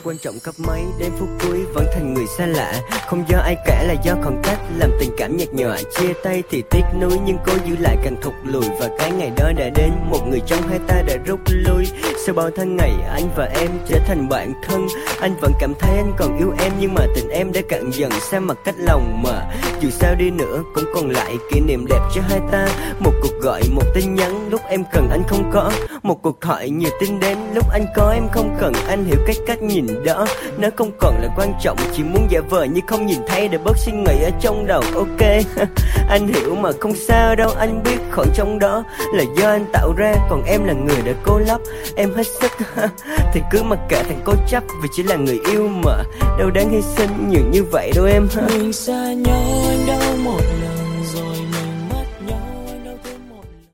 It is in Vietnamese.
quan trọng cấp mấy, đến phút cuối vẫn thành người xa lạ. Không do ai cả là do khoảng cách, làm tình cảm nhạt nhòa. Chia tay thì tiếc nuối nhưng cố giữ lại càng thụt lùi. Và cái ngày đó đã đến, một người trong hai ta đã rút lui. Sau bao tháng ngày anh và em trở thành bạn thân, anh vẫn cảm thấy anh còn yêu em, nhưng mà tình em đã cạn dần xa mặt cách lòng mà. Dù sao đi nữa cũng còn lại kỷ niệm đẹp cho hai ta. Một cuộc gọi, một tin nhắn lúc em cần anh không có, một cuộc thoại nhiều tin đến lúc anh có em không cần. Anh hiểu cái cách nhìn đó, nó không còn là quan trọng, chỉ muốn giả vờ như không nhìn thấy để bớt suy nghĩ ở trong đầu. Ok anh hiểu mà không sao đâu, anh biết khoảng trong đó là do anh tạo ra, còn em là người đã cố lấp em hết sức. Thì cứ mặc kệ thằng cố chấp, vì chỉ là người yêu mà đâu đáng hy sinh nhiều như vậy đâu em. Mình xa nhau anh đau một